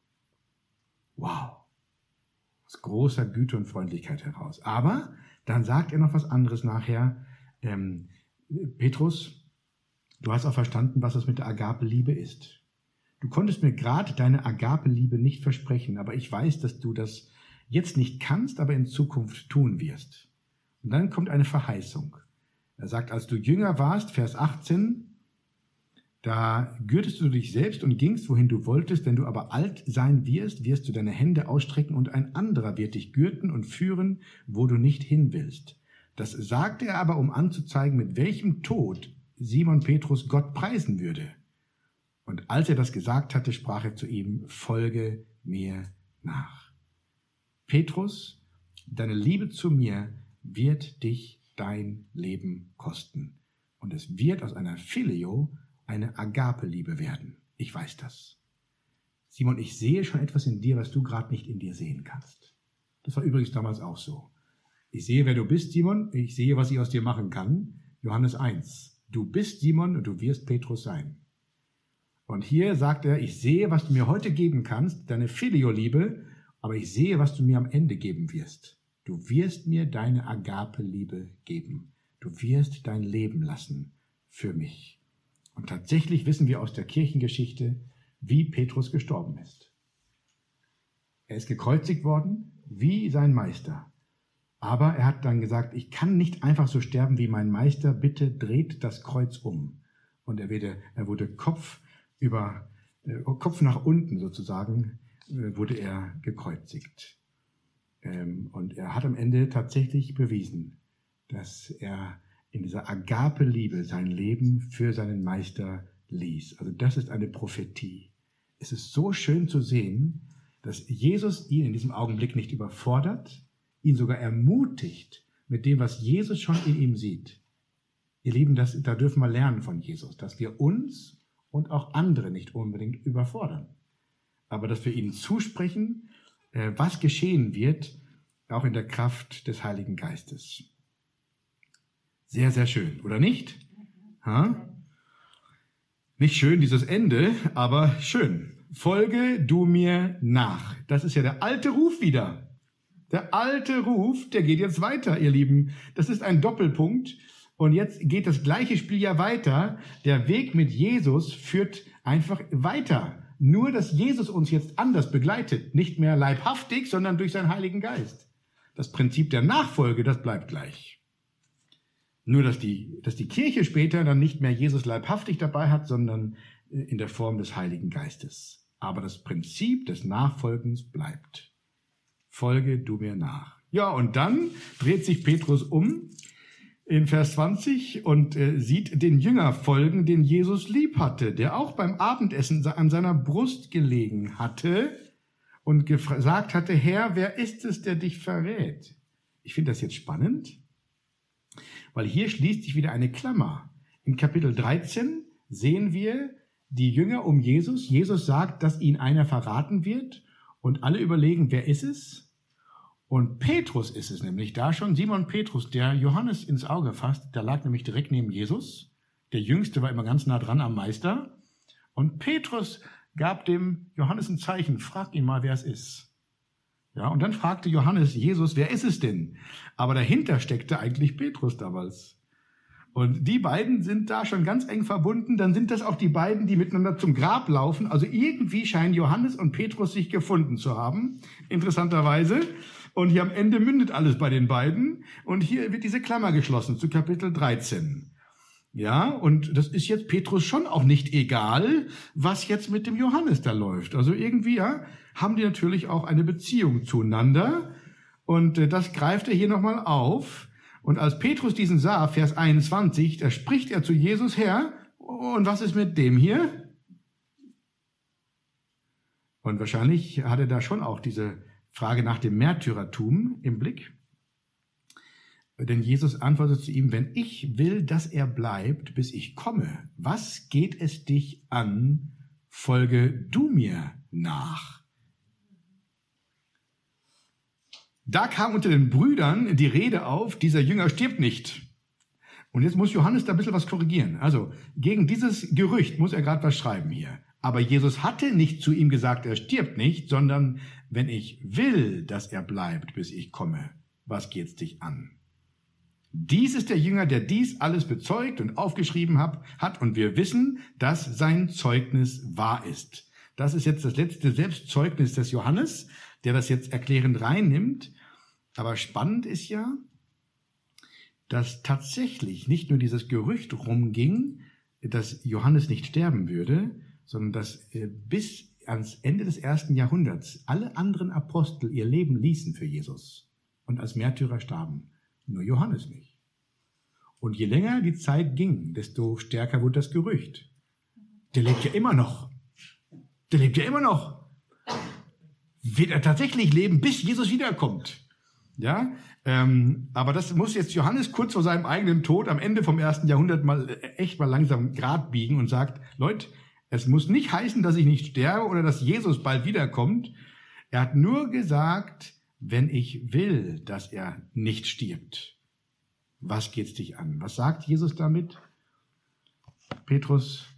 Wow. Aus großer Güte und Freundlichkeit heraus. Aber dann sagt er noch was anderes nachher. Petrus, du hast auch verstanden, was das mit der Agape-Liebe ist. Du konntest mir gerade deine Agape-Liebe nicht versprechen, aber ich weiß, dass du das jetzt nicht kannst, aber in Zukunft tun wirst. Und dann kommt eine Verheißung. Er sagt, als du jünger warst, Vers 18, da gürtest du dich selbst und gingst, wohin du wolltest. Wenn du aber alt sein wirst, wirst du deine Hände ausstrecken und ein anderer wird dich gürten und führen, wo du nicht hin willst. Das sagte er aber, um anzuzeigen, mit welchem Tod Simon Petrus Gott preisen würde. Und als er das gesagt hatte, sprach er zu ihm, folge mir nach. Petrus, deine Liebe zu mir wird dich dein Leben kosten. Und es wird aus einer Phileo eine Agape-Liebe werden. Ich weiß das. Simon, ich sehe schon etwas in dir, was du gerade nicht in dir sehen kannst. Das war übrigens damals auch so. Ich sehe, wer du bist, Simon. Ich sehe, was ich aus dir machen kann. Johannes 1. Du bist Simon und du wirst Petrus sein. Und hier sagt er, ich sehe, was du mir heute geben kannst, deine Phileo-Liebe, aber ich sehe, was du mir am Ende geben wirst. Du wirst mir deine Agape-Liebe geben. Du wirst dein Leben lassen für mich. Und tatsächlich wissen wir aus der Kirchengeschichte, wie Petrus gestorben ist. Er ist gekreuzigt worden, wie sein Meister. Aber er hat dann gesagt, ich kann nicht einfach so sterben wie mein Meister, bitte dreht das Kreuz um. Und er wurde Kopf nach unten sozusagen, wurde er gekreuzigt. Und er hat am Ende tatsächlich bewiesen, dass er in dieser Agape-Liebe sein Leben für seinen Meister ließ. Also das ist eine Prophetie. Es ist so schön zu sehen, dass Jesus ihn in diesem Augenblick nicht überfordert, ihn sogar ermutigt mit dem, was Jesus schon in ihm sieht. Ihr Lieben, da dürfen wir lernen von Jesus, dass wir uns und auch andere nicht unbedingt überfordern. Aber dass wir ihnen zusprechen, was geschehen wird, auch in der Kraft des Heiligen Geistes. Sehr, sehr schön, oder nicht? Ha? Nicht schön dieses Ende, aber schön. Folge du mir nach. Das ist ja der alte Ruf wieder. Der alte Ruf, der geht jetzt weiter, ihr Lieben. Das ist ein Doppelpunkt. Und jetzt geht das gleiche Spiel ja weiter. Der Weg mit Jesus führt einfach weiter. Nur, dass Jesus uns jetzt anders begleitet. Nicht mehr leibhaftig, sondern durch seinen Heiligen Geist. Das Prinzip der Nachfolge, das bleibt gleich. Nur, dass die Kirche später dann nicht mehr Jesus leibhaftig dabei hat, sondern in der Form des Heiligen Geistes. Aber das Prinzip des Nachfolgens bleibt. Folge du mir nach. Ja, und dann dreht sich Petrus um in Vers 20 und sieht den Jünger folgen, den Jesus lieb hatte, der auch beim Abendessen an seiner Brust gelegen hatte und gesagt hatte, Herr, wer ist es, der dich verrät? Ich finde das jetzt spannend, weil hier schließt sich wieder eine Klammer. In Kapitel 13 sehen wir die Jünger um Jesus. Jesus sagt, dass ihn einer verraten wird. Und alle überlegen, wer ist es? Und Petrus ist es nämlich da schon, Simon Petrus, der Johannes ins Auge fasst. Der lag nämlich direkt neben Jesus. Der Jüngste war immer ganz nah dran am Meister. Und Petrus gab dem Johannes ein Zeichen, frag ihn mal, wer es ist. Ja, und dann fragte Johannes Jesus, wer ist es denn? Aber dahinter steckte eigentlich Petrus damals. Und die beiden sind da schon ganz eng verbunden. Dann sind das auch die beiden, die miteinander zum Grab laufen. Also irgendwie scheinen Johannes und Petrus sich gefunden zu haben, interessanterweise. Und hier am Ende mündet alles bei den beiden. Und hier wird diese Klammer geschlossen zu Kapitel 13. Ja, und das ist jetzt Petrus schon auch nicht egal, was jetzt mit dem Johannes da läuft. Also irgendwie ja, haben die natürlich auch eine Beziehung zueinander. Und das greift er hier nochmal auf. Und als Petrus diesen sah, Vers 21, da spricht er zu Jesus, Herr, und was ist mit dem hier? Und wahrscheinlich hat er da schon auch diese Frage nach dem Märtyrertum im Blick. Denn Jesus antwortet zu ihm, wenn ich will, dass er bleibt, bis ich komme, was geht es dich an? Folge du mir nach. Da kam unter den Brüdern die Rede auf, dieser Jünger stirbt nicht. Und jetzt muss Johannes da ein bisschen was korrigieren. Also gegen dieses Gerücht muss er gerade was schreiben hier. Aber Jesus hatte nicht zu ihm gesagt, er stirbt nicht, sondern wenn ich will, dass er bleibt, bis ich komme, was geht's dich an? Dies ist der Jünger, der dies alles bezeugt und aufgeschrieben hat. Und wir wissen, dass sein Zeugnis wahr ist. Das ist jetzt das letzte Selbstzeugnis des Johannes, der das jetzt erklärend reinnimmt. Aber spannend ist ja, dass tatsächlich nicht nur dieses Gerücht rumging, dass Johannes nicht sterben würde, sondern dass bis ans Ende des 1. Jahrhunderts alle anderen Apostel ihr Leben ließen für Jesus und als Märtyrer starben. Nur Johannes nicht. Und je länger die Zeit ging, desto stärker wurde das Gerücht. Der lebt ja immer noch. Der lebt ja immer noch. Wird er tatsächlich leben, bis Jesus wiederkommt. Ja, aber das muss jetzt Johannes kurz vor seinem eigenen Tod am Ende vom 1. Jahrhundert echt mal langsam Grad biegen und sagt, Leute, es muss nicht heißen, dass ich nicht sterbe oder dass Jesus bald wiederkommt. Er hat nur gesagt, wenn ich will, dass er nicht stirbt. Was geht's dich an? Was sagt Jesus damit? Petrus,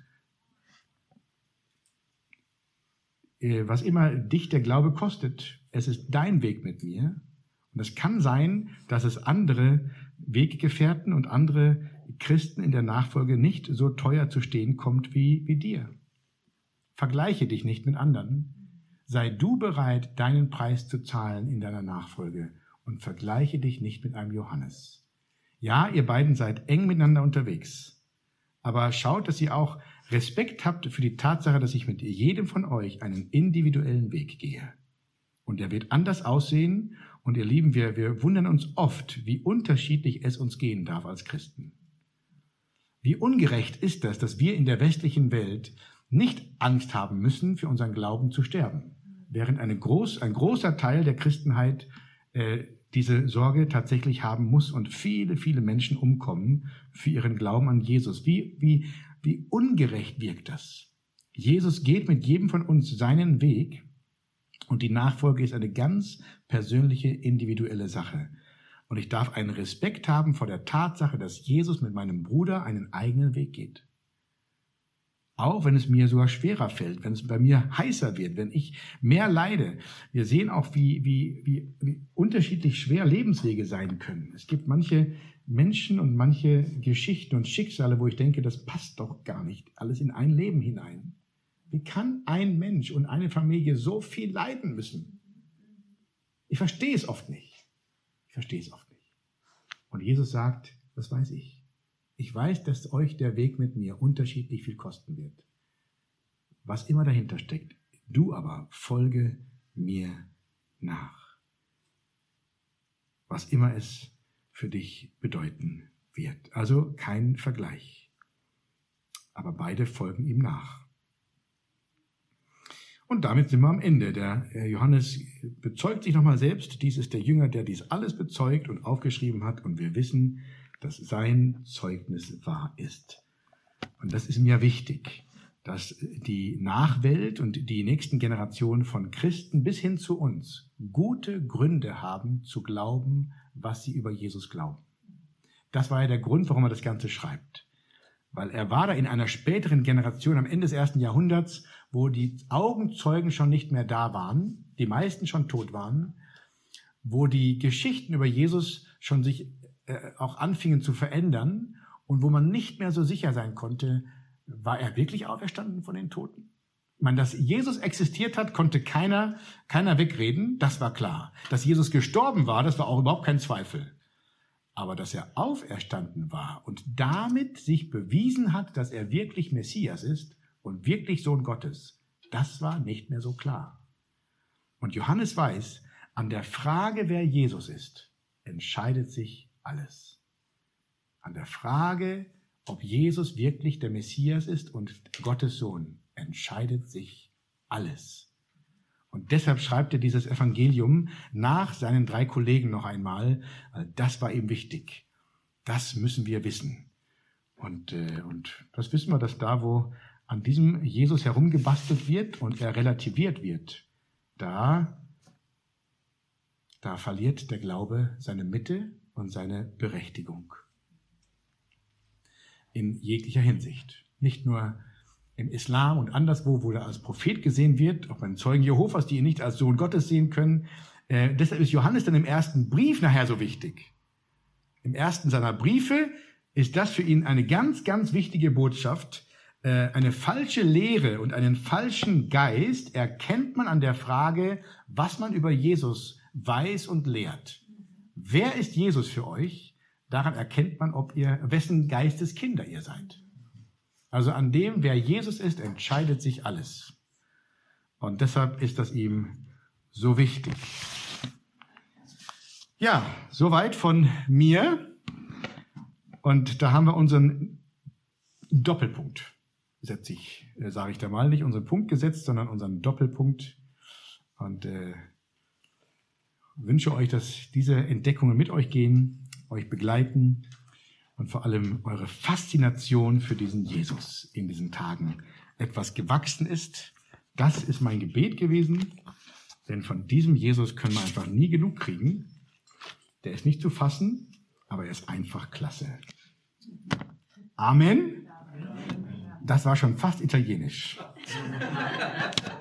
was immer dich der Glaube kostet, es ist dein Weg mit mir. Und es kann sein, dass es andere Weggefährten und andere Christen in der Nachfolge nicht so teuer zu stehen kommt wie dir. Vergleiche dich nicht mit anderen. Sei du bereit, deinen Preis zu zahlen in deiner Nachfolge und vergleiche dich nicht mit einem Johannes. Ja, ihr beiden seid eng miteinander unterwegs, aber schaut, dass ihr auch Respekt habt für die Tatsache, dass ich mit jedem von euch einen individuellen Weg gehe. Und er wird anders aussehen. Und ihr Lieben, wir wundern uns oft, wie unterschiedlich es uns gehen darf als Christen. Wie ungerecht ist das, dass wir in der westlichen Welt nicht Angst haben müssen, für unseren Glauben zu sterben, während ein großer Teil der Christenheit diese Sorge tatsächlich haben muss und viele, viele Menschen umkommen für ihren Glauben an Jesus. Wie ungerecht wirkt das? Jesus geht mit jedem von uns seinen Weg Und die Nachfolge ist eine ganz persönliche, individuelle Sache. Und ich darf einen Respekt haben vor der Tatsache, dass Jesus mit meinem Bruder einen eigenen Weg geht. Auch wenn es mir sogar schwerer fällt, wenn es bei mir heißer wird, wenn ich mehr leide. Wir sehen auch, wie unterschiedlich schwer Lebenswege sein können. Es gibt manche Menschen und manche Geschichten und Schicksale, wo ich denke, das passt doch gar nicht alles in ein Leben hinein. Wie kann ein Mensch und eine Familie so viel leiden müssen? Ich verstehe es oft nicht. Und Jesus sagt, das weiß ich. Ich weiß, dass euch der Weg mit mir unterschiedlich viel kosten wird. Was immer dahinter steckt, du aber folge mir nach. Was immer es für dich bedeuten wird. Also kein Vergleich. Aber beide folgen ihm nach. Und damit sind wir am Ende. Der Johannes bezeugt sich nochmal selbst. Dies ist der Jünger, der dies alles bezeugt und aufgeschrieben hat. Und wir wissen, dass sein Zeugnis wahr ist. Und das ist mir wichtig, dass die Nachwelt und die nächsten Generationen von Christen bis hin zu uns gute Gründe haben, zu glauben, was sie über Jesus glauben. Das war ja der Grund, warum er das Ganze schreibt. Weil er war da in einer späteren Generation, am Ende des 1. Jahrhunderts, wo die Augenzeugen schon nicht mehr da waren, die meisten schon tot waren, wo die Geschichten über Jesus schon sich auch anfingen zu verändern und wo man nicht mehr so sicher sein konnte, war er wirklich auferstanden von den Toten? Ich meine, dass Jesus existiert hat, konnte keiner wegreden, das war klar. Dass Jesus gestorben war, das war auch überhaupt kein Zweifel. Aber dass er auferstanden war und damit sich bewiesen hat, dass er wirklich Messias ist und wirklich Sohn Gottes, das war nicht mehr so klar. Und Johannes weiß, an der Frage, wer Jesus ist, entscheidet sich alles. An der Frage, ob Jesus wirklich der Messias ist und Gottes Sohn, entscheidet sich alles. Und deshalb schreibt er dieses Evangelium nach seinen 3 Kollegen noch einmal. Das war ihm wichtig. Das müssen wir wissen. Und das wissen wir, dass da, wo an diesem Jesus herumgebastelt wird und er relativiert wird, da verliert der Glaube seine Mitte und seine Berechtigung. In jeglicher Hinsicht. Nicht nur im Islam und anderswo, wo er als Prophet gesehen wird, auch bei den Zeugen Jehovas, die ihn nicht als Sohn Gottes sehen können. Deshalb ist Johannes dann im ersten Brief nachher so wichtig. Im ersten seiner Briefe ist das für ihn eine ganz, ganz wichtige Botschaft. Eine falsche Lehre und einen falschen Geist erkennt man an der Frage, was man über Jesus weiß und lehrt. Wer ist Jesus für euch? Daran erkennt man, wessen Geistes Kinder ihr seid. Also an dem, wer Jesus ist, entscheidet sich alles. Und deshalb ist das ihm so wichtig. Ja, soweit von mir. Und da haben wir unseren Doppelpunkt, sage ich da mal, nicht unseren Punkt gesetzt, sondern unseren Doppelpunkt. Und wünsche euch, dass diese Entdeckungen mit euch gehen, euch begleiten und vor allem eure Faszination für diesen Jesus in diesen Tagen etwas gewachsen ist. Das ist mein Gebet gewesen, denn von diesem Jesus können wir einfach nie genug kriegen. Der ist nicht zu fassen, aber er ist einfach klasse. Amen. Das war schon fast italienisch.